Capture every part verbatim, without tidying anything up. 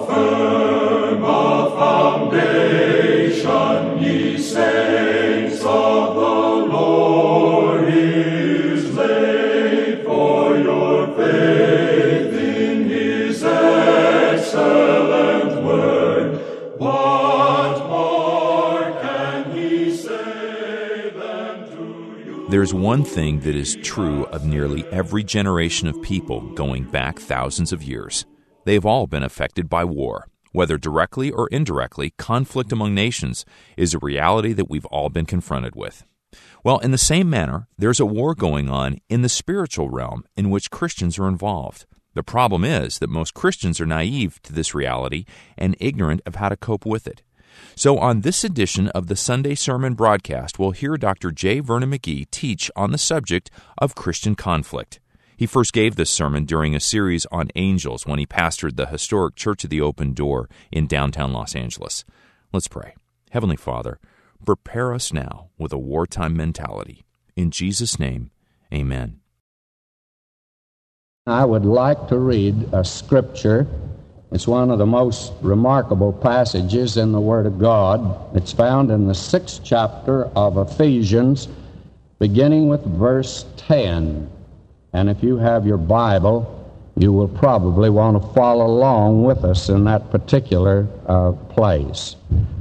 firm a foundation, ye saints of the Lord, is laid, for your faith in his excellent word. What more can he say than to you? There's one thing that is true of nearly every generation of people going back thousands of years. They've all been affected by war. Whether directly or indirectly, conflict among nations is a reality that we've all been confronted with. Well, in the same manner, there's a war going on in the spiritual realm in which Christians are involved. The problem is that most Christians are naive to this reality and ignorant of how to cope with it. So on this edition of the Sunday Sermon Broadcast, we'll hear Doctor J. Vernon McGee teach on the subject of Christian conflict. He first gave this sermon during a series on angels when he pastored the historic Church of the Open Door in downtown Los Angeles. Let's pray. Heavenly Father, prepare us now with a wartime mentality. In Jesus' name, amen. I would like to read a scripture. It's one of the most remarkable passages in the Word of God. It's found in the sixth chapter of Ephesians, beginning with verse ten. And if you have your Bible, you will probably want to follow along with us in that particular uh, place.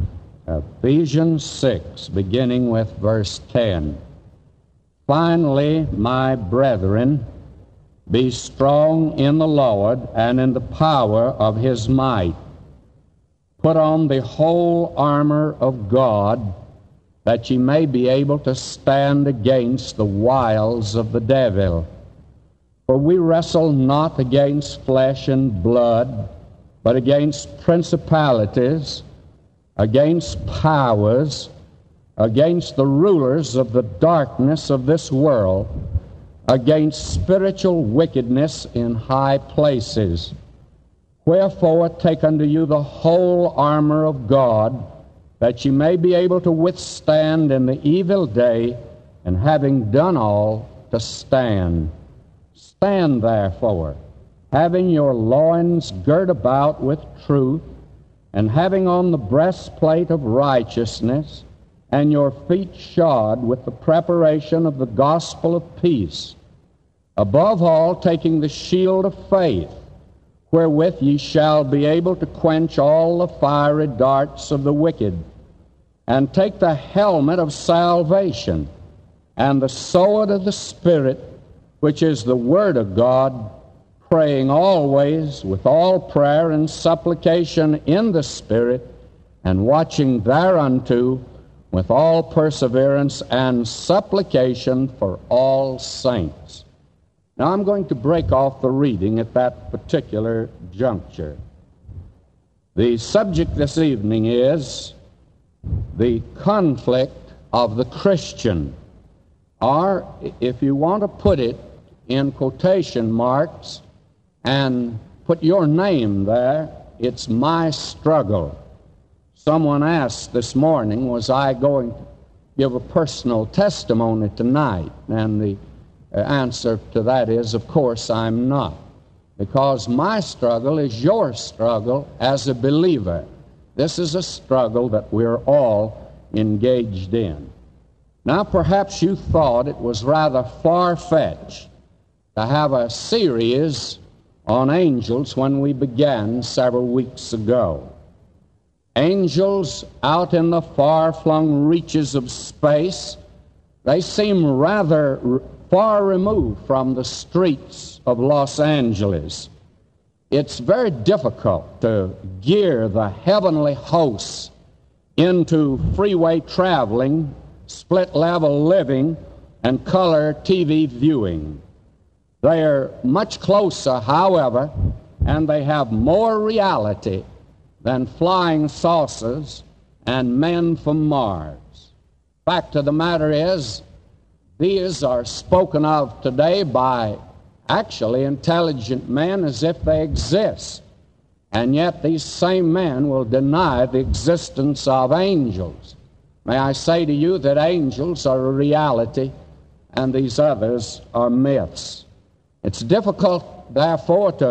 Ephesians six, beginning with verse ten. Finally, my brethren, be strong in the Lord and in the power of his might. Put on the whole armor of God, that ye may be able to stand against the wiles of the devil. For we wrestle not against flesh and blood, but against principalities, against powers, against the rulers of the darkness of this world, against spiritual wickedness in high places. Wherefore take unto you the whole armor of God, that ye may be able to withstand in the evil day, and having done all, to stand. Stand therefore, having your loins girt about with truth, and having on the breastplate of righteousness, and your feet shod with the preparation of the gospel of peace. Above all, taking the shield of faith, wherewith ye shall be able to quench all the fiery darts of the wicked, and take the helmet of salvation, and the sword of the Spirit, which is the Word of God, praying always with all prayer and supplication in the Spirit, and watching thereunto with all perseverance and supplication for all saints. Now I'm going to break off the reading at that particular juncture. The subject this evening is the conflict of the Christian, or if you want to put it in quotation marks and put your name there, it's my struggle. Someone asked this morning, was I going to give a personal testimony tonight? And the answer to that is, of course, I'm not. Because my struggle is your struggle as a believer. This is a struggle that we're all engaged in. Now, perhaps you thought it was rather far-fetched to have a series on angels when we began several weeks ago. Angels out in the far-flung reaches of space, they seem rather far removed from the streets of Los Angeles. It's very difficult to gear the heavenly hosts into freeway traveling, split-level living, and color T V viewing. They are much closer, however, and they have more reality than flying saucers and men from Mars. Fact of the matter is, these are spoken of today by actually intelligent men as if they exist. And yet these same men will deny the existence of angels. May I say to you that angels are a reality and these others are myths. It's difficult, therefore, to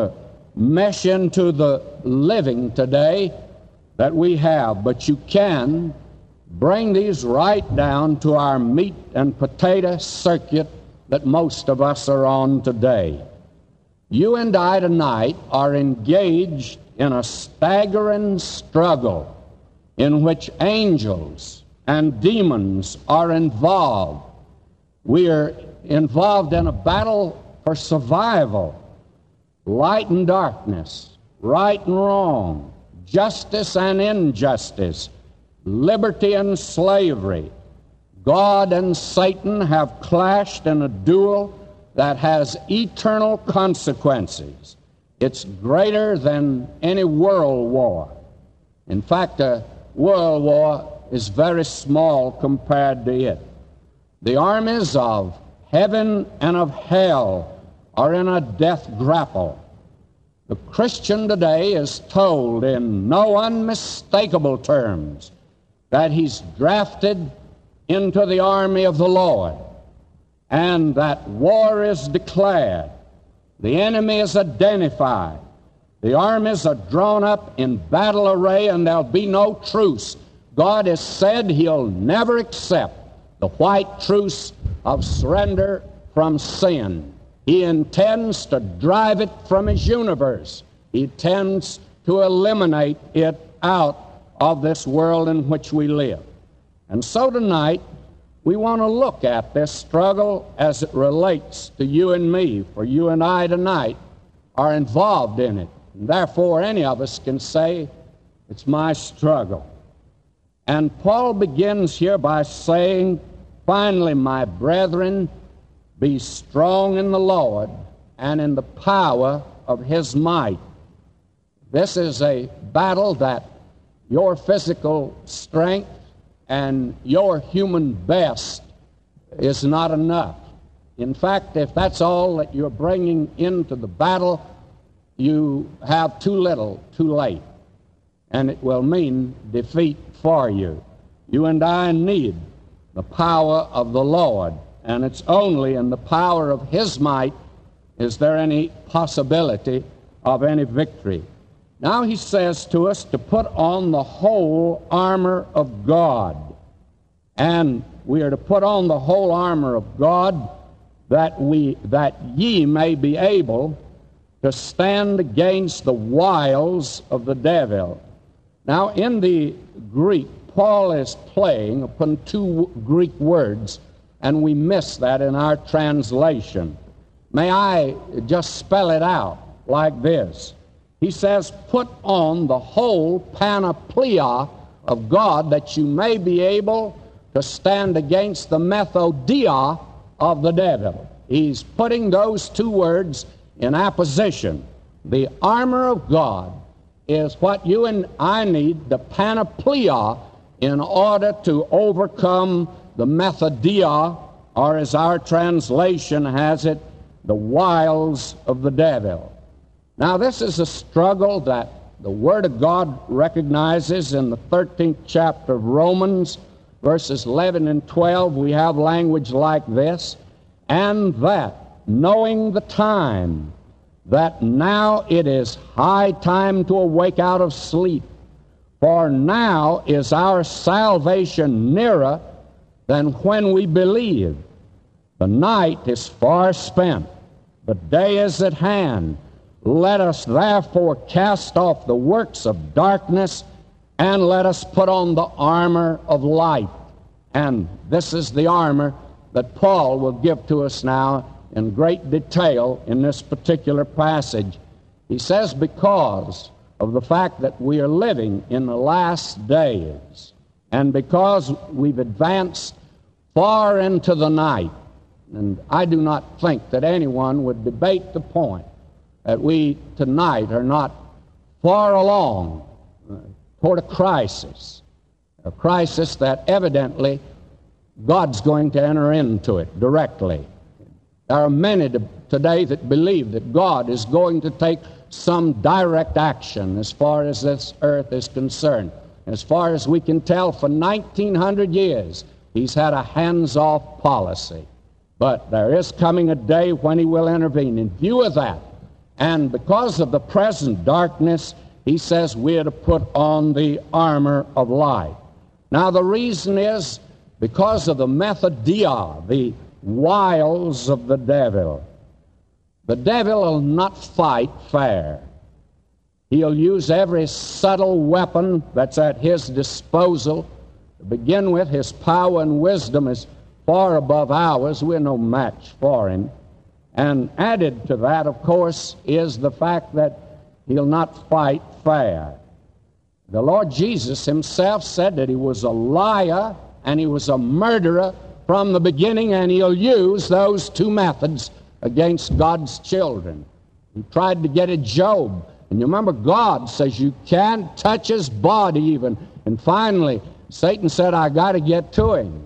mesh into the living today that we have, but you can bring these right down to our meat and potato circuit that most of us are on today. You and I tonight are engaged in a staggering struggle in which angels and demons are involved. We are involved in a battle for survival, light and darkness, right and wrong, justice and injustice, liberty and slavery. God and Satan have clashed in a duel that has eternal consequences. It's greater than any world war. In fact, a world war is very small compared to it. The armies of heaven and of hell are in a death grapple. The Christian today is told in no unmistakable terms that he's drafted into the army of the Lord, and that war is declared. The enemy is identified. The armies are drawn up in battle array, and there'll be no truce. God has said he'll never accept the white truce of surrender from sin. He intends to drive it from his universe. He intends to eliminate it out of this world in which we live. And so tonight, we want to look at this struggle as it relates to you and me, for you and I tonight are involved in it. And therefore, any of us can say, it's my struggle. And Paul begins here by saying, finally, my brethren, be strong in the Lord and in the power of his might. This is a battle that your physical strength and your human best is not enough. In fact, if that's all that you're bringing into the battle, you have too little, too late, and it will mean defeat for you. You and I need the power of the Lord, and it's only in the power of his might is there any possibility of any victory. Now he says to us to put on the whole armor of God. And we are to put on the whole armor of God that we that ye may be able to stand against the wiles of the devil. Now in the Greek, Paul is playing upon two Greek words, and we miss that in our translation. May I just spell it out like this? He says, put on the whole panoplia of God that you may be able to stand against the methodia of the devil. He's putting those two words in apposition. The armor of God is what you and I need, the panoplia, in order to overcome the methodia, or as our translation has it, the wiles of the devil. Now, this is a struggle that the Word of God recognizes in the thirteenth chapter of Romans, verses eleven and twelve. We have language like this, and that, knowing the time, that now it is high time to awake out of sleep, for now is our salvation nearer than when we believed. The night is far spent, the day is at hand. Let us therefore cast off the works of darkness, and let us put on the armor of light. And this is the armor that Paul will give to us now in great detail in this particular passage. He says, because of the fact that we are living in the last days, and because we've advanced far into the night, and I do not think that anyone would debate the point that we tonight are not far along uh, toward a crisis, a crisis that evidently God's going to enter into it directly. There are many to, today that believe that God is going to take some direct action as far as this earth is concerned. As far as we can tell, for nineteen hundred years, he's had a hands-off policy. But there is coming a day when he will intervene. In view of that, And because of the present darkness, he says we're to put on the armor of light. Now, the reason is because of the method dia, the wiles of the devil. The devil will not fight fair. He'll use every subtle weapon that's at his disposal. To begin with, his power and wisdom is far above ours. We're no match for him. And added to that, of course, is the fact that he'll not fight fair. The Lord Jesus himself said that he was a liar and he was a murderer from the beginning, and he'll use those two methods against God's children. He tried to get at Job. And you remember, God says you can't touch his body even. And finally, Satan said, I got to get to him.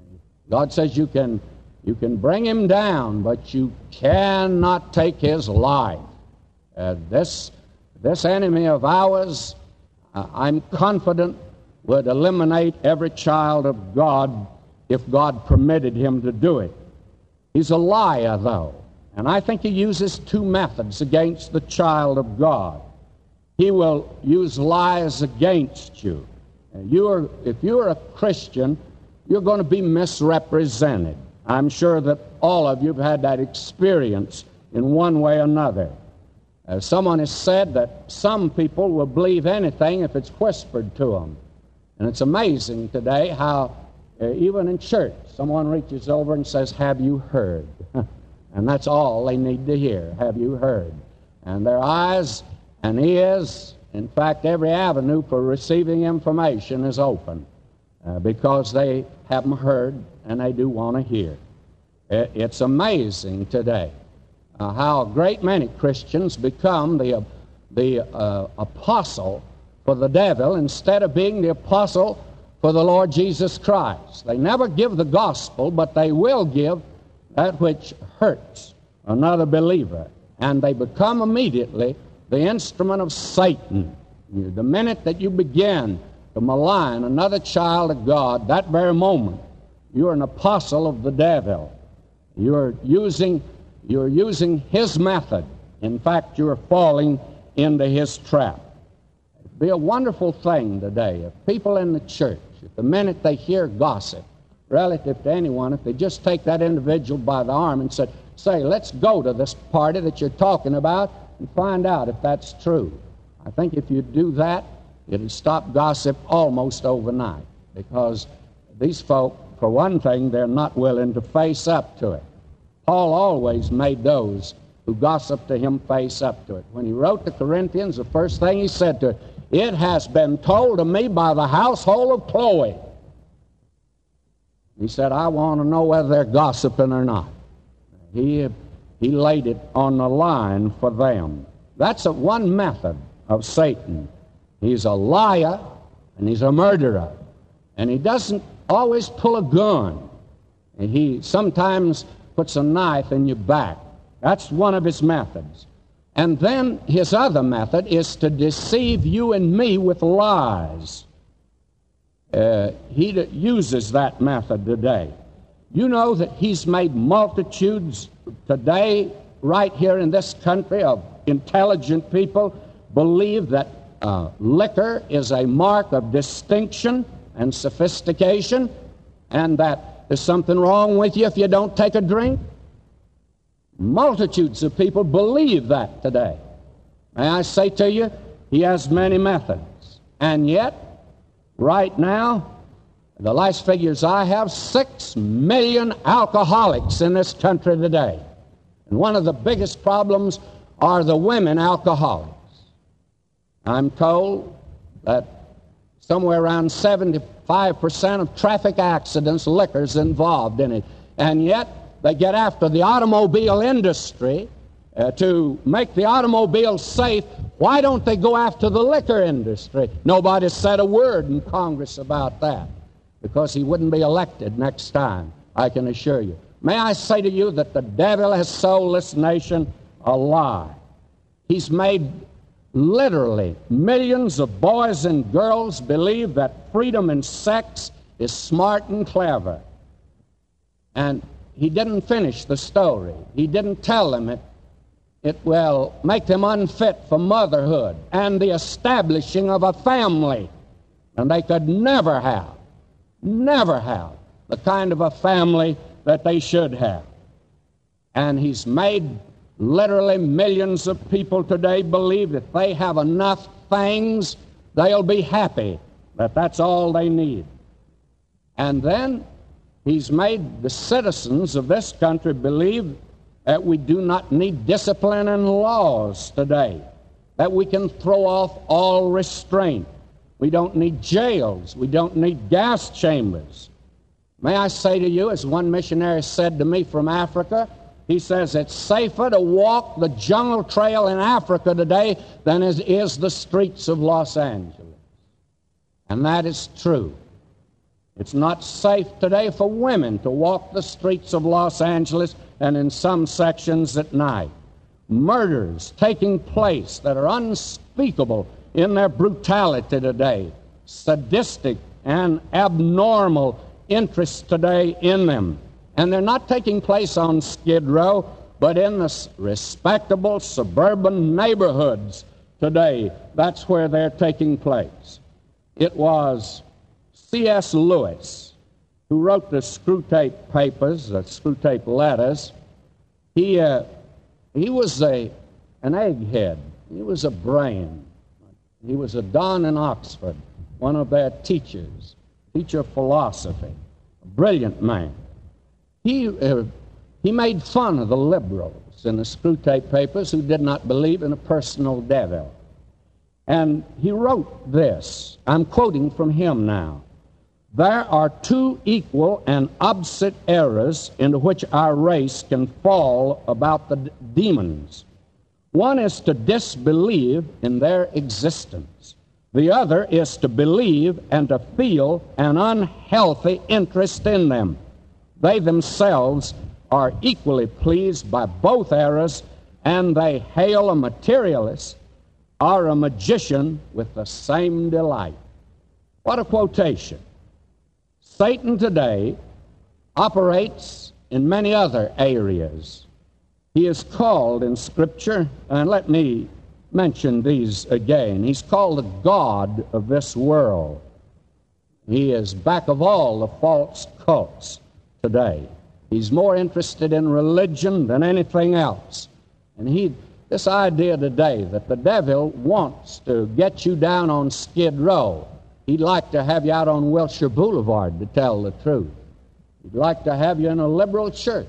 God says you can, you can bring him down, but you cannot take his life. Uh, this, this enemy of ours, uh, I'm confident, would eliminate every child of God if God permitted him to do it. He's a liar, though. And I think he uses two methods against the child of God. He will use lies against you. And you are, if you're a Christian, you're going to be misrepresented. I'm sure that all of you have had that experience in one way or another. Uh, someone has said that some people will believe anything if it's whispered to them. And it's amazing today how, uh, even in church, someone reaches over and says, have you heard? And that's all they need to hear. Have you heard? And their eyes and ears, in fact, every avenue for receiving information is open uh, because they haven't heard and they do want to hear. It, it's amazing today uh, how a great many Christians become the, uh, the uh, apostle for the devil instead of being the apostle for the Lord Jesus Christ. They never give the gospel, but they will give that which hurts another believer, and they become immediately the instrument of Satan. The minute that you begin to malign another child of God, that very moment, you're an apostle of the devil. You're using, you're using his method. In fact, you're falling into his trap. It'd be a wonderful thing today if people in the church, at the minute they hear gossip relative to anyone, if they just take that individual by the arm and say, say, let's go to this party that you're talking about and find out if that's true. I think if you do that, it'll stop gossip almost overnight, because these folk, for one thing, they're not willing to face up to it. Paul always made those who gossiped to him face up to it. When he wrote to Corinthians, the first thing he said to it, it has been told to me by the household of Chloe. He said, I want to know whether they're gossiping or not. He, he laid it on the line for them. That's a, one method of Satan. He's a liar and he's a murderer. And he doesn't always pull a gun. And he sometimes puts a knife in your back. That's one of his methods. And then his other method is to deceive you and me with lies. Uh, he d- uses that method today. You know that he's made multitudes today, right here in this country, of intelligent people believe that uh, liquor is a mark of distinction and sophistication, and that there's something wrong with you if you don't take a drink. Multitudes of people believe that today. May I say to you, he has many methods. And yet, right now, the last figures I have, six million alcoholics in this country today. And one of the biggest problems are the women alcoholics. I'm told that somewhere around seventy-five percent of traffic accidents, liquor's involved in it. And yet, they get after the automobile industry uh, to make the automobile safe. Why don't they go after the liquor industry? Nobody said a word in Congress about that, because he wouldn't be elected next time, I can assure you. May I say to you that the devil has sold this nation a lie. He's made literally millions of boys and girls believe that freedom in sex is smart and clever. And he didn't finish the story. He didn't tell them it It will make them unfit for motherhood and the establishing of a family. And they could never have, never have the kind of a family that they should have. And he's made literally millions of people today believe that they have enough things, they'll be happy, that that's all they need. And then he's made the citizens of this country believe that we do not need discipline and laws today, that we can throw off all restraint. We don't need jails. We don't need gas chambers. May I say to you, as one missionary said to me from Africa, he says, it's safer to walk the jungle trail in Africa today than it is the streets of Los Angeles. And that is true. It's not safe today for women to walk the streets of Los Angeles and in some sections at night. Murders taking place that are unspeakable in their brutality today. Sadistic and abnormal interest today in them. And they're not taking place on Skid Row, but in the respectable suburban neighborhoods today. That's where they're taking place. It was C S Lewis, who wrote the Screwtape Papers, the Screwtape Letters. He, uh, he was a, an egghead. He was a brain. He was a don in Oxford, one of their teachers, teacher of philosophy, a brilliant man. He, uh, he made fun of the liberals in the Screwtape Papers who did not believe in a personal devil. And he wrote this. I'm quoting from him now. There are two equal and opposite errors into which our race can fall about the d- demons. One is to disbelieve in their existence. The other is to believe and to feel an unhealthy interest in them. They themselves are equally pleased by both errors, and they hail a materialist or a magician with the same delight. What a quotation. Satan today operates in many other areas. He is called in Scripture, and let me mention these again. He's called the god of this world. He is back of all the false cults today. He's more interested in religion than anything else. And he, this idea today that the devil wants to get you down on Skid Row. He'd like to have you out on Wilshire Boulevard, to tell the truth. He'd like to have you in a liberal church.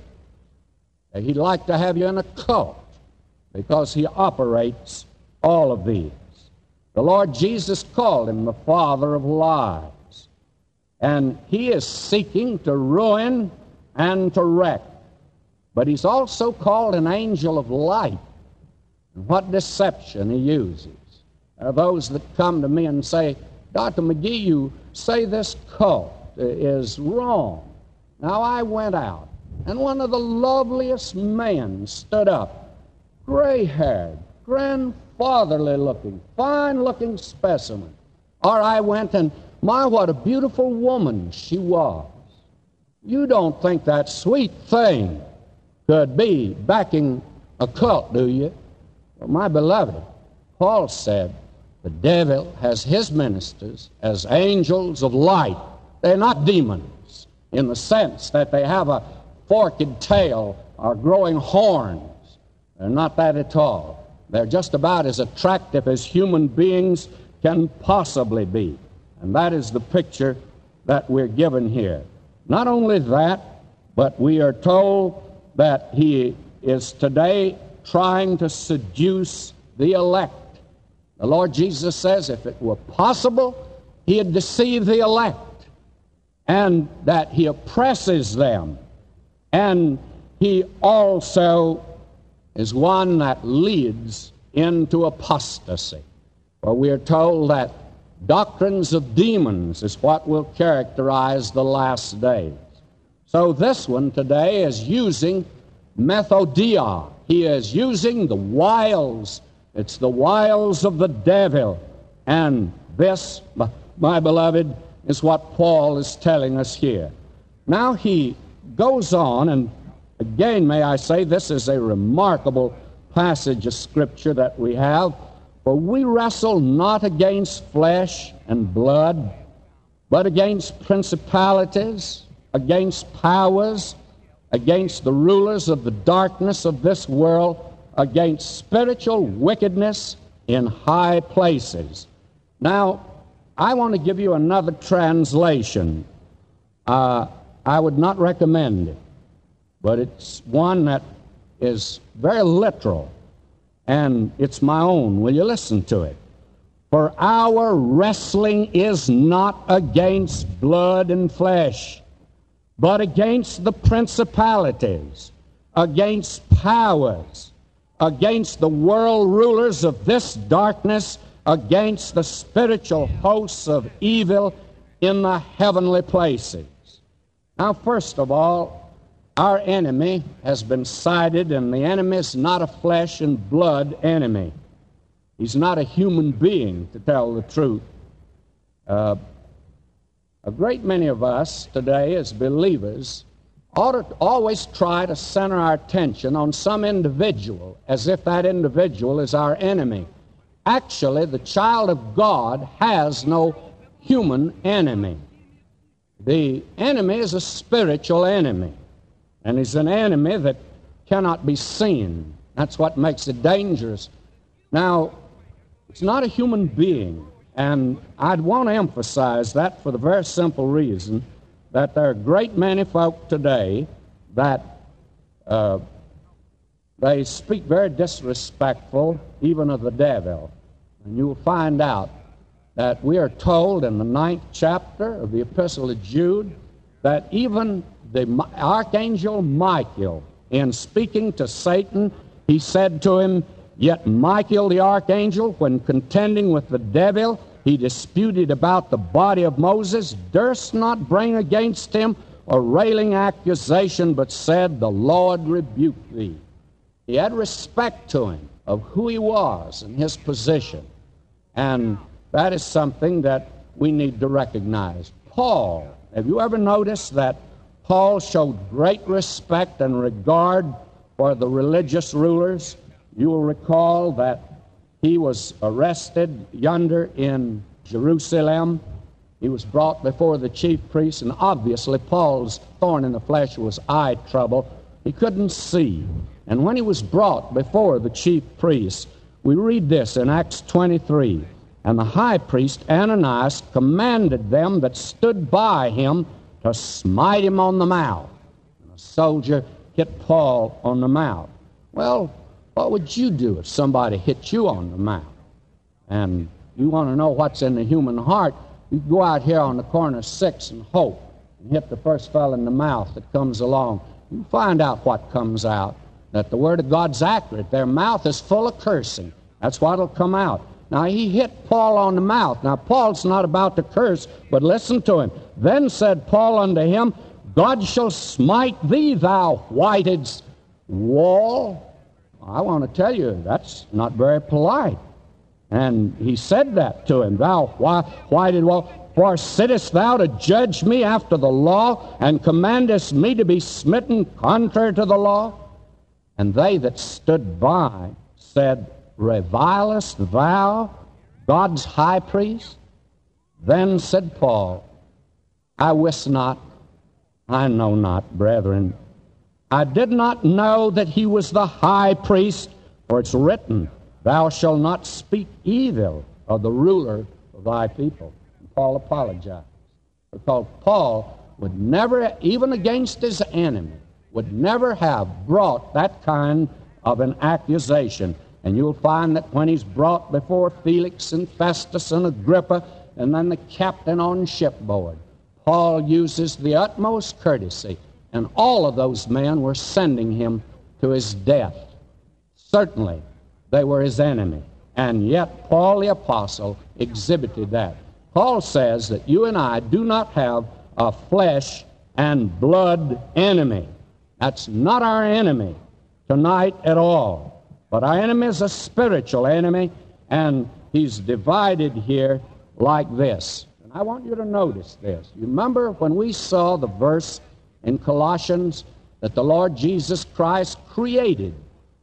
He'd like to have you in a cult, because he operates all of these. The Lord Jesus called him the father of lies. And he is seeking to ruin and to wreck. But he's also called an angel of light. And what deception he uses. There are those that come to me and say, Doctor McGee, you say this cult is wrong. Now, I went out, and one of the loveliest men stood up, gray-haired, grandfatherly-looking, fine-looking specimen. Or I went and, my, what a beautiful woman she was. You don't think that sweet thing could be backing a cult, do you? Well, my beloved, Paul said, the devil has his ministers as angels of light. They're not demons in the sense that they have a forked tail or growing horns. They're not that at all. They're just about as attractive as human beings can possibly be. And that is the picture that we're given here. Not only that, but we are told that he is today trying to seduce the elect. The Lord Jesus says if it were possible, he'd deceive the elect, and that he oppresses them. And he also is one that leads into apostasy. For we are told that doctrines of demons is what will characterize the last days. So this one today is using methodia. He is using the wiles. It's the wiles of the devil. And this, my beloved, is what Paul is telling us here. Now he goes on, and again may I say this is a remarkable passage of Scripture that we have. For we wrestle not against flesh and blood, but against principalities, against powers, against the rulers of the darkness of this world, against spiritual wickedness in high places. Now, I want to give you another translation. Uh, I would not recommend it, but it's one that is very literal, and it's my own. Will you listen to it? For our wrestling is not against blood and flesh, but against the principalities, against powers, against the world rulers of this darkness, against the spiritual hosts of evil in the heavenly places. Now, first of all, our enemy has been cited, and the enemy is not a flesh and blood enemy. He's not a human being, to tell the truth. Uh, a great many of us today as believers ought to always try to center our attention on some individual as if that individual is our enemy. Actually, the child of God has no human enemy. The enemy is a spiritual enemy, and he's an enemy that cannot be seen. That's what makes it dangerous. Now, it's not a human being, and I'd want to emphasize that for the very simple reason that there are a great many folk today that uh, they speak very disrespectful even of the devil. And you will find out that we are told in the ninth chapter of the Epistle of Jude that even the archangel Michael, in speaking to Satan, he said to him, "Yet Michael the archangel, when contending with the devil, he disputed about the body of Moses, durst not bring against him a railing accusation, but said, The Lord rebuke thee." He had respect to him of who he was and his position. And that is something that we need to recognize. Paul, have you ever noticed that Paul showed great respect and regard for the religious rulers? You will recall that he was arrested yonder in Jerusalem. He was brought before the chief priests, and obviously Paul's thorn in the flesh was eye trouble. He couldn't see. And when he was brought before the chief priests, we read this in Acts twenty-three. And the high priest Ananias commanded them that stood by him to smite him on the mouth. And a soldier hit Paul on the mouth. Well, what would you do if somebody hit you on the mouth? And you want to know what's in the human heart, you go out here on the corner of Sixth and Hope and hit the first fellow in the mouth that comes along. You find out what comes out, that the Word of God's accurate. Their mouth is full of cursing. That's what'll come out. Now, he hit Paul on the mouth. Now, Paul's not about to curse, but listen to him. Then said Paul unto him, God shall smite thee, thou whited wall. I want to tell you, that's not very polite. And he said that to him, thou whited wall, for sittest thou to judge me after the law, and commandest me to be smitten contrary to the law? And they that stood by said, Revilest thou God's high priest? Then said Paul, I wist not, I know not, brethren. I did not know that he was the high priest, for it's written, Thou shalt not speak evil of the ruler of thy people. And Paul apologized, because Paul would never, even against his enemy, would never have brought that kind of an accusation. And you'll find that when he's brought before Felix and Festus and Agrippa and then the captain on shipboard, Paul uses the utmost courtesy, and all of those men were sending him to his death. Certainly, they were his enemy, and yet Paul the apostle exhibited that. Paul says that you and I do not have a flesh and blood enemy. That's not our enemy tonight at all. But our enemy is a spiritual enemy, and he's divided here like this. And I want you to notice this. You remember when we saw the verse in Colossians that the Lord Jesus Christ created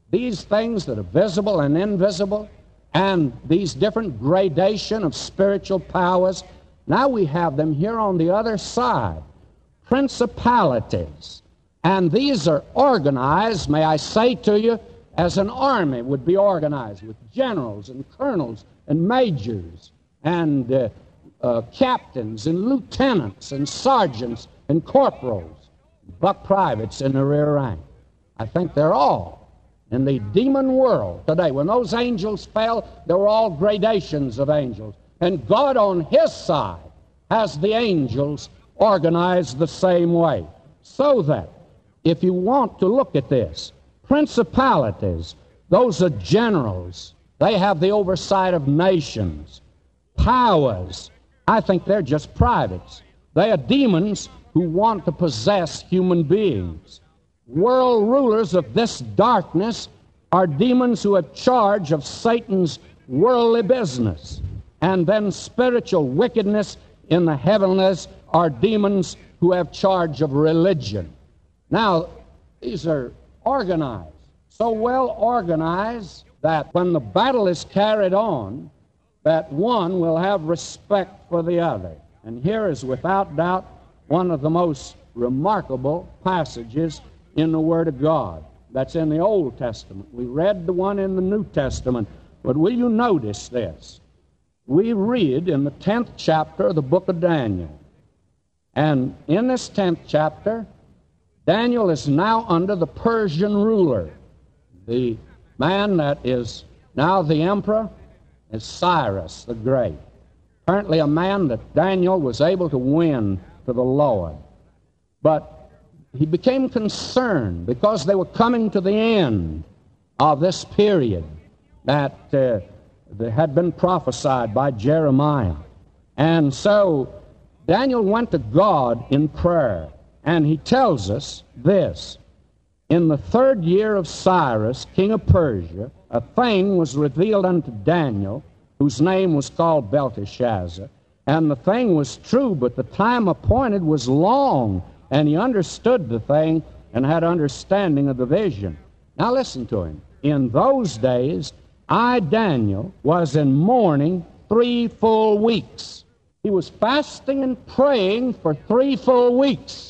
these things that are visible and invisible, and these different gradation of spiritual powers, now we have them here on the other side. Principalities. And these are organized, may I say to you, as an army would be organized, with generals and colonels and majors and uh, uh, captains and lieutenants and sergeants and corporals, buck privates in the rear rank. I think they're all in the demon world today. When those angels fell, there were all gradations of angels. And God on His side has the angels organized the same way. So that, if you want to look at this, principalities, those are generals. They have the oversight of nations. Powers, I think they're just privates. They are demons who want to possess human beings. World rulers of this darkness are demons who have charge of Satan's worldly business. And then spiritual wickedness in the heavenlies are demons who have charge of religion. Now, these are organized, so well organized that when the battle is carried on, that one will have respect for the other. And here is without doubt one of the most remarkable passages in the Word of God. That's in the Old Testament. We read the one in the New Testament. But will you notice this? We read in the tenth chapter of the book of Daniel. And in this tenth chapter, Daniel is now under the Persian ruler. The man that is now the emperor is Cyrus the Great. Apparently a man that Daniel was able to win to the Lord. But he became concerned because they were coming to the end of this period that, uh, that had been prophesied by Jeremiah. And so Daniel went to God in prayer. And he tells us this: in the third year of Cyrus, king of Persia, a thing was revealed unto Daniel, whose name was called Belteshazzar. And the thing was true, but the time appointed was long, and he understood the thing and had understanding of the vision. Now listen to him. In those days, I, Daniel, was in mourning three full weeks. He was fasting and praying for three full weeks.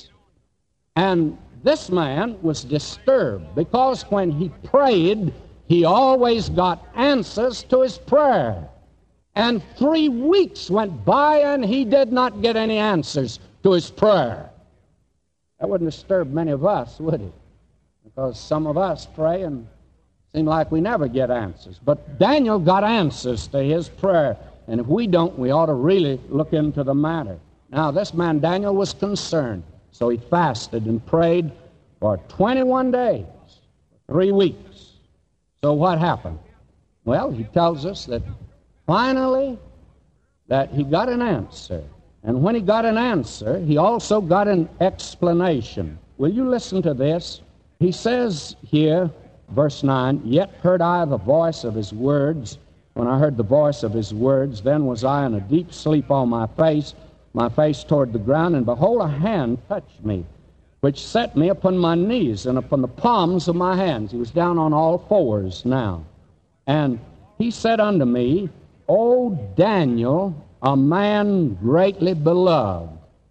And this man was disturbed because when he prayed, he always got answers to his prayer. And three weeks went by and he did not get any answers to his prayer. That wouldn't disturb many of us, would it? Because some of us pray and seem like we never get answers. But Daniel got answers to his prayer. And if we don't, we ought to really look into the matter. Now, this man Daniel was concerned. So he fasted and prayed for twenty-one days, three weeks. So what happened? Well, he tells us that finally that he got an answer. And when he got an answer, he also got an explanation. Will you listen to this? He says here, verse nine, "Yet heard I the voice of his words. When I heard the voice of his words, then was I in a deep sleep on my face, my face toward the ground, and behold, a hand touched me, which set me upon my knees and upon the palms of my hands." He was down on all fours now. "And he said unto me, O Daniel, a man greatly beloved."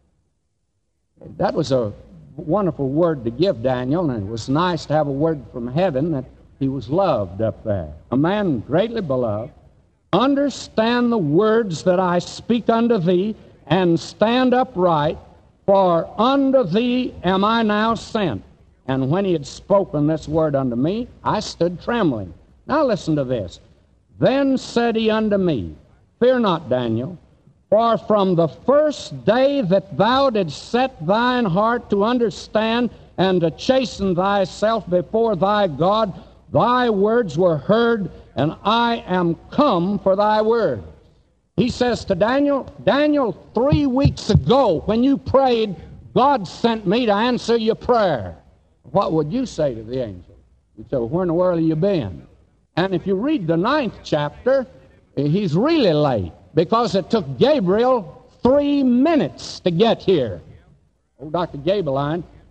That was a wonderful word to give Daniel, and it was nice to have a word from heaven that he was loved up there. "A man greatly beloved, understand the words that I speak unto thee, and stand upright, for unto thee am I now sent." And when he had spoken this word unto me, I stood trembling. Now listen to this. "Then said he unto me, Fear not, Daniel, for from the first day that thou didst set thine heart to understand and to chasten thyself before thy God, thy words were heard, and I am come for thy word." He says to Daniel, Daniel, three weeks ago when you prayed, God sent me to answer your prayer. What would you say to the angel? You'd say, well, where in the world have you been? And if you read the ninth chapter, he's really late because it took Gabriel three minutes to get here. Old Doctor Gabeline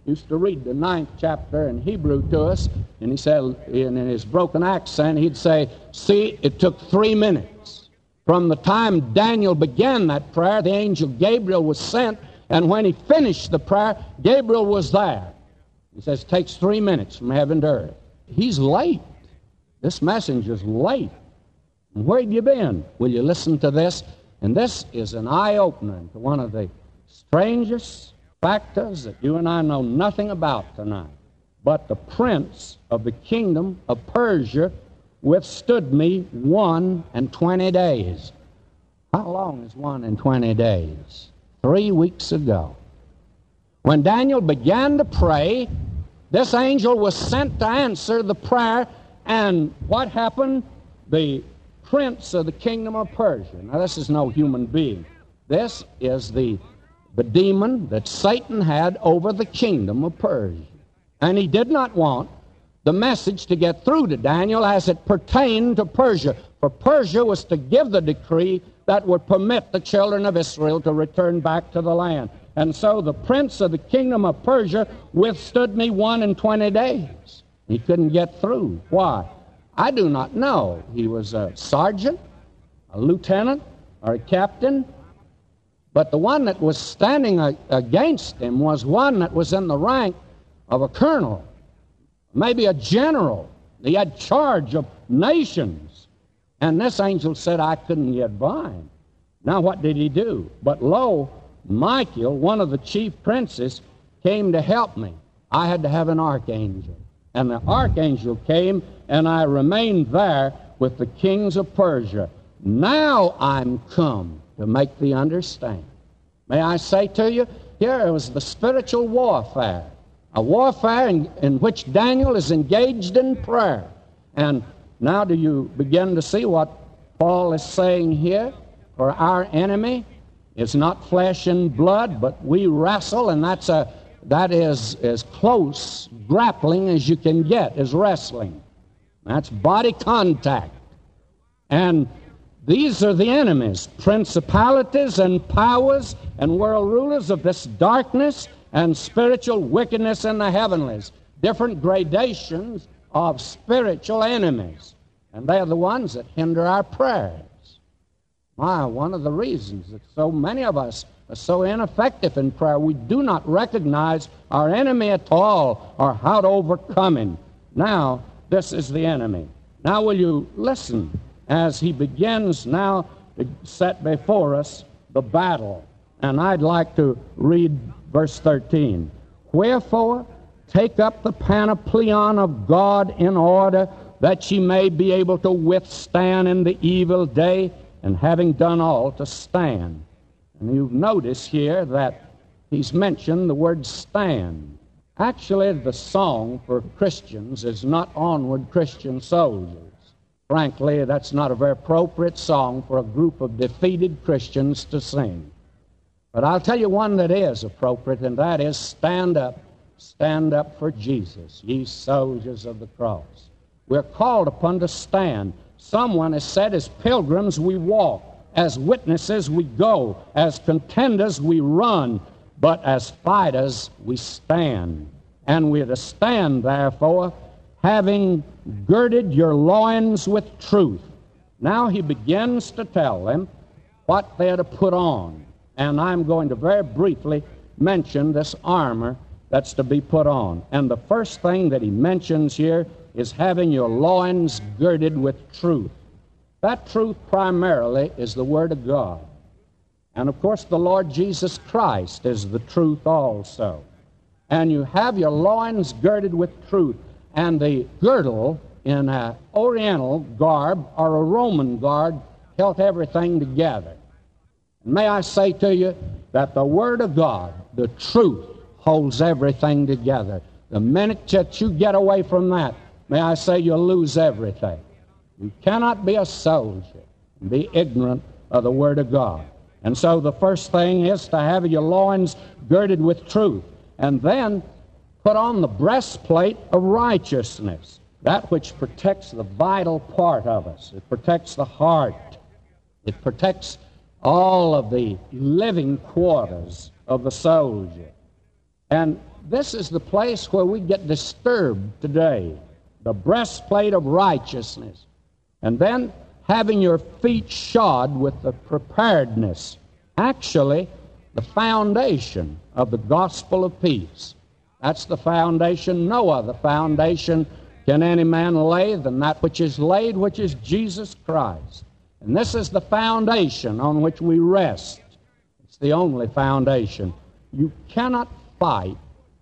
used to read the ninth chapter in Hebrew to us, and he said, in his broken accent, he'd say, see, it took three minutes. From the time Daniel began that prayer, the angel Gabriel was sent, and when he finished the prayer, Gabriel was there. He says, it takes three minutes from heaven to earth. He's late. This messenger's late. And where have you been? Will you listen to this? And this is an eye-opener to one of the strangest factors that you and I know nothing about tonight. But the prince of the kingdom of Persia withstood me one and twenty days. How long is one and twenty days? Three weeks ago. When Daniel began to pray, this angel was sent to answer the prayer, and what happened? The prince of the kingdom of Persia. Now, this is no human being. This is the the demon that Satan had over the kingdom of Persia. And he did not want the message to get through to Daniel as it pertained to Persia. For Persia was to give the decree that would permit the children of Israel to return back to the land. And so the prince of the kingdom of Persia withstood me one and twenty days. He couldn't get through. Why? I do not know. He was a sergeant, a lieutenant, or a captain. But the one that was standing a- against him was one that was in the rank of a colonel, maybe a general. He had charge of nations. And this angel said, I couldn't get by him. Now what did he do? But lo, Michael, one of the chief princes, came to help me. I had to have an archangel. And the archangel came, and I remained there with the kings of Persia. Now I'm come to make thee understand. May I say to you, here was the spiritual warfare, a warfare in, in which Daniel is engaged in prayer. And now do you begin to see what Paul is saying here? For our enemy is not flesh and blood, but we wrestle, and that's a that is as close grappling as you can get, is wrestling. That's body contact. And these are the enemies, principalities and powers and world rulers of this darkness and spiritual wickedness in the heavenlies. Different gradations of spiritual enemies. And they are the ones that hinder our prayers. My, one of the reasons that so many of us are so ineffective in prayer, we do not recognize our enemy at all or how to overcome him. Now, this is the enemy. Now will you listen as he begins now to set before us the battle. And I'd like to read verse thirteen. Wherefore, take up the panoplion of God in order that ye may be able to withstand in the evil day, and having done all, to stand. And you've noticed here that he's mentioned the word stand. Actually, the song for Christians is not Onward, Christian Soldiers. Frankly, that's not a very appropriate song for a group of defeated Christians to sing. But I'll tell you one that is appropriate, and that is Stand Up, Stand Up for Jesus, ye soldiers of the cross. We're called upon to stand. Someone has said, as pilgrims we walk, as witnesses we go, as contenders we run, but as fighters we stand. And we're to stand, therefore, having girded your loins with truth. Now he begins to tell them what they're to put on. And I'm going to very briefly mention this armor that's to be put on. And the first thing that he mentions here is having your loins girded with truth. That truth primarily is the Word of God. And of course the Lord Jesus Christ is the truth also. And you have your loins girded with truth. And the girdle in an Oriental garb or a Roman garb held everything together. And may I say to you that the Word of God, the truth, holds everything together. The minute that you get away from that, may I say you'll lose everything. You cannot be a soldier and be ignorant of the Word of God. And so the first thing is to have your loins girded with truth. And then put on the breastplate of righteousness, that which protects the vital part of us. It protects the heart. It protects all of the living quarters of the soldier. And this is the place where we get disturbed today. The breastplate of righteousness. And then having your feet shod with the preparedness, actually the foundation of the gospel of peace. That's the foundation. No other foundation can any man lay than that which is laid, which is Jesus Christ. And this is the foundation on which we rest. It's the only foundation. You cannot fight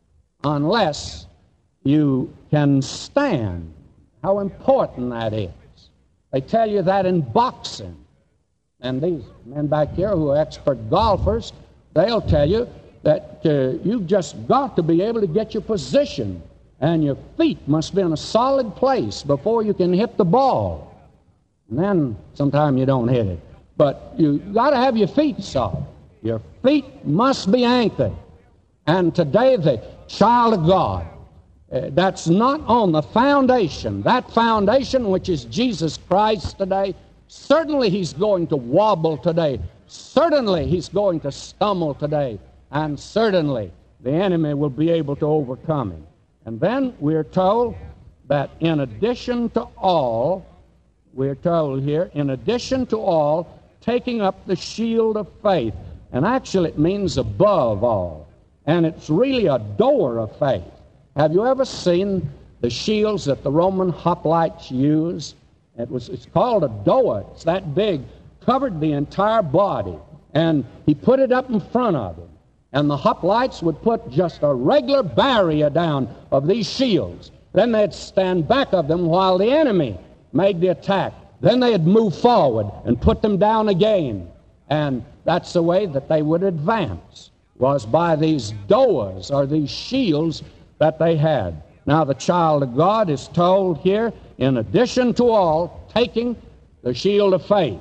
unless you can stand. How important that is. They tell you that in boxing. And these men back here who are expert golfers, they'll tell you that uh, you've just got to be able to get your position, and your feet must be in a solid place before you can hit the ball. And then sometimes you don't hit it. But you got to have your feet solid. Your feet must be anchored. And today the child of God, uh, that's not on the foundation, that foundation which is Jesus Christ today, certainly he's going to wobble today. Certainly he's going to stumble today. And certainly the enemy will be able to overcome him. And then we're told that in addition to all, we're told here, in addition to all, taking up the shield of faith. And actually it means above all. And it's really a door of faith. Have you ever seen the shields that the Roman hoplites use? It was, it's called a door. It's that big, covered the entire body. And he put it up in front of him. And the hoplites would put just a regular barrier down of these shields. Then they'd stand back of them while the enemy made the attack. Then they'd move forward and put them down again. And that's the way that they would advance, was by these doors or these shields that they had. Now the child of God is told here, in addition to all, taking the shield of faith.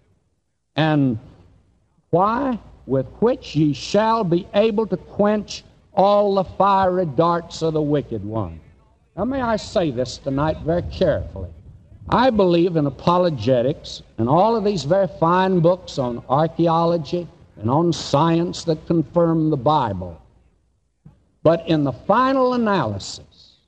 And why? With which ye shall be able to quench all the fiery darts of the wicked one. Now may I say this tonight very carefully. I believe in apologetics and all of these very fine books on archaeology and on science that confirm the Bible. But in the final analysis,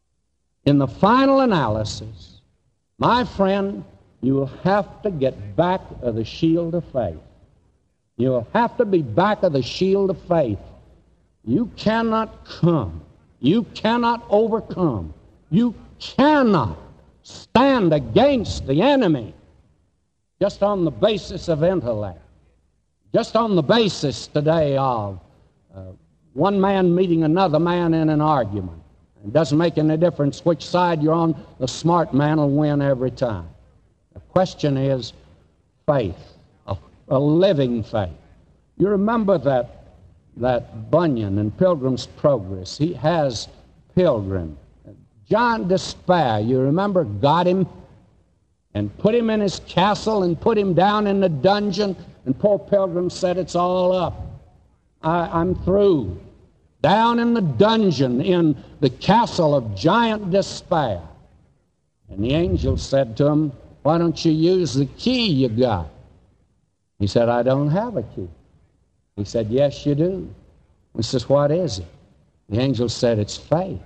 in the final analysis, my friend, you will have to get back of the shield of faith. You'll have to be back of the shield of faith. You cannot come. You cannot overcome. You cannot stand against the enemy just on the basis of intellect. Just on the basis today of uh, one man meeting another man in an argument. It doesn't make any difference which side you're on. The smart man will win every time. The question is faith. A living faith. You remember that that Bunyan in Pilgrim's Progress. He has Pilgrim. John Despair, you remember, got him and put him in his castle and put him down in the dungeon, and poor Pilgrim said, it's all up. I, I'm through. Down in the dungeon in the castle of Giant Despair. And the angel said to him, why don't you use the key you got? He said, I don't have a key. He said, yes, you do. He says, what is it? The angel said, it's faith.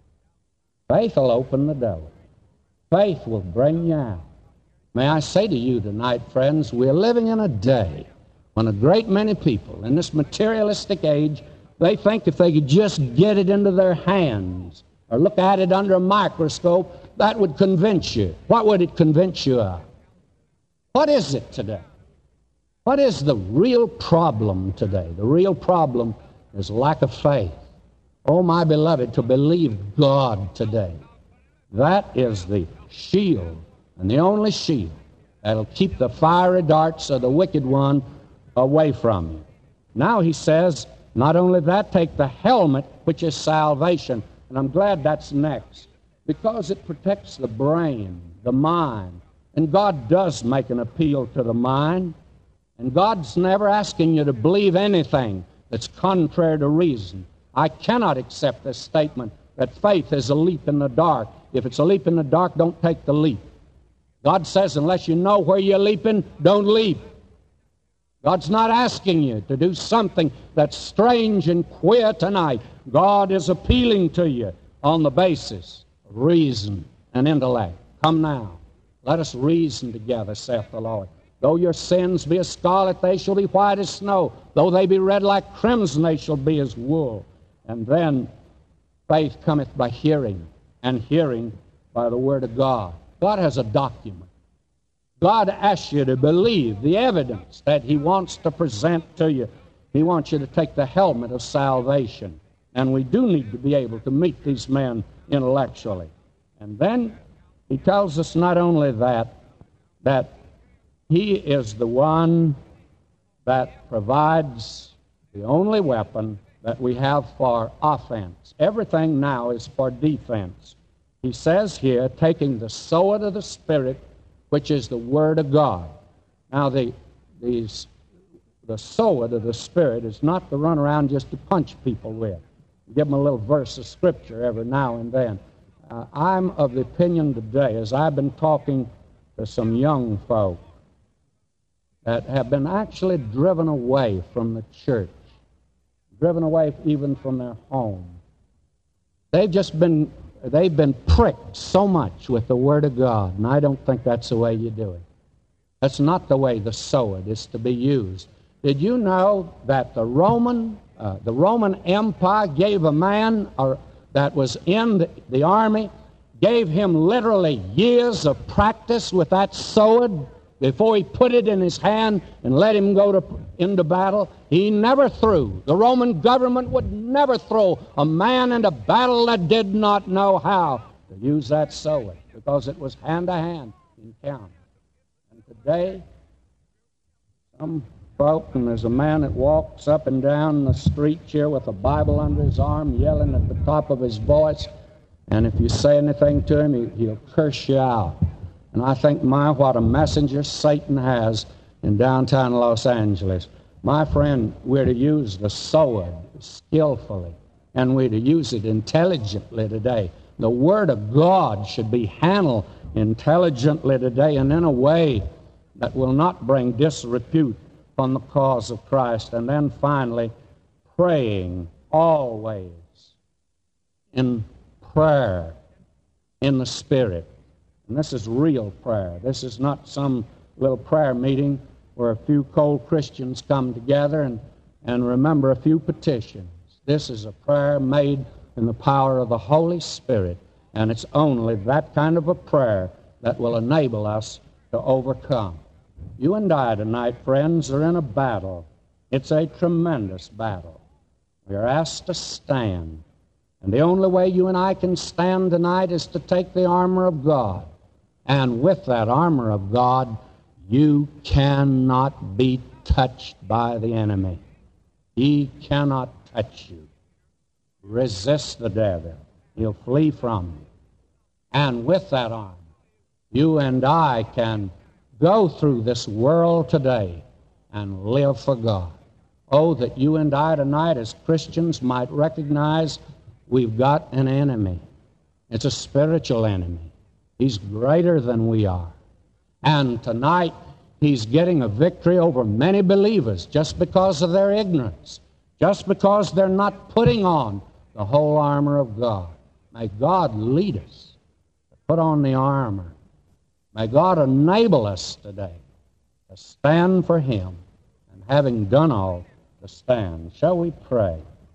Faith will open the door. Faith will bring you out. May I say to you tonight, friends, we're living in a day when a great many people in this materialistic age, they think if they could just get it into their hands or look at it under a microscope, that would convince you. What would it convince you of? What is it today? What is the real problem today? The real problem is lack of faith. Oh, my beloved, to believe God today. That is the shield, and the only shield that'll keep the fiery darts of the wicked one away from you. Now he says, not only that, take the helmet, which is salvation. And I'm glad that's next, because it protects the brain, the mind. And God does make an appeal to the mind. And God's never asking you to believe anything that's contrary to reason. I cannot accept this statement that faith is a leap in the dark. If it's a leap in the dark, don't take the leap. God says, unless you know where you're leaping, don't leap. God's not asking you to do something that's strange and queer tonight. God is appealing to you on the basis of reason and intellect. Come now, let us reason together, saith the Lord. Though your sins be as scarlet, they shall be white as snow. Though they be red like crimson, they shall be as wool. And then faith cometh by hearing, and hearing by the Word of God. God has a document. God asks you to believe the evidence that He wants to present to you. He wants you to take the helmet of salvation. And we do need to be able to meet these men intellectually. And then He tells us not only that, that He is the one that provides the only weapon that we have for offense. Everything now is for defense. He says here, taking the sword of the Spirit, which is the Word of God. Now, the, these, the sword of the Spirit is not to run around just to punch people with. Give them a little verse of Scripture every now and then. Uh, I'm of the opinion today, as I've been talking to some young folk that have been actually driven away from the church, driven away even from their home. They've just been, they've been pricked so much with the Word of God, and I don't think that's the way you do it. That's not the way the sword is to be used. Did you know that the Roman, uh, the Roman Empire gave a man or, that was in the, the army, gave him literally years of practice with that sword before he put it in his hand and let him go to, into battle? He never threw. The Roman government would never throw a man into battle that did not know how to use that sword, because it was hand-to-hand encounter. And today, some folk, and there's a man that walks up and down the street here with a Bible under his arm, yelling at the top of his voice, and if you say anything to him, he, he'll curse you out. And I think, my, what a messenger Satan has in downtown Los Angeles. My friend, we're to use the sword skillfully, and we're to use it intelligently today. The Word of God should be handled intelligently today and in a way that will not bring disrepute on the cause of Christ. And then finally, praying always in prayer in the Spirit. And this is real prayer. This is not some little prayer meeting where a few cold Christians come together and, and remember a few petitions. This is a prayer made in the power of the Holy Spirit, and it's only that kind of a prayer that will enable us to overcome. You and I tonight, friends, are in a battle. It's a tremendous battle. We are asked to stand. And the only way you and I can stand tonight is to take the armor of God. And with that armor of God, you cannot be touched by the enemy. He cannot touch you. Resist the devil. He'll flee from you. And with that armor, you and I can go through this world today and live for God. Oh, that you and I tonight as Christians might recognize we've got an enemy. It's a spiritual enemy. He's greater than we are. And tonight, he's getting a victory over many believers just because of their ignorance, just because they're not putting on the whole armor of God. May God lead us to put on the armor. May God enable us today to stand for Him, and having done all, to stand. Shall we pray?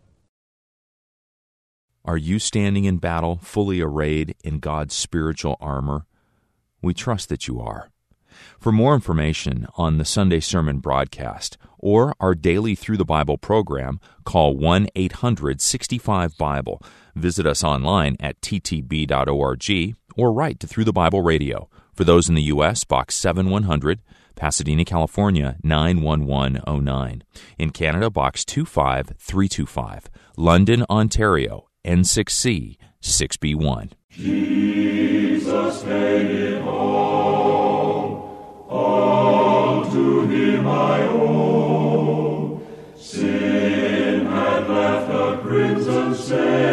Are you standing in battle, fully arrayed in God's spiritual armor? We trust that you are. For more information on the Sunday Sermon broadcast or our daily Through the Bible program, call one eight hundred sixty-five Bible. Visit us online at t t b dot org or write to Through the Bible Radio. For those in the U S, Box seven one hundred, Pasadena, California, nine one one oh nine. In Canada, Box two five three two five. London, Ontario, N six C six B one. Jesus made it home, all to Him I owe. Sin had left a crimson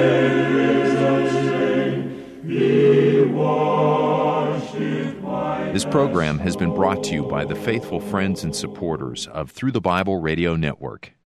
stain, He washed it white. This program has been brought to you by the faithful friends and supporters of Through the Bible Radio Network.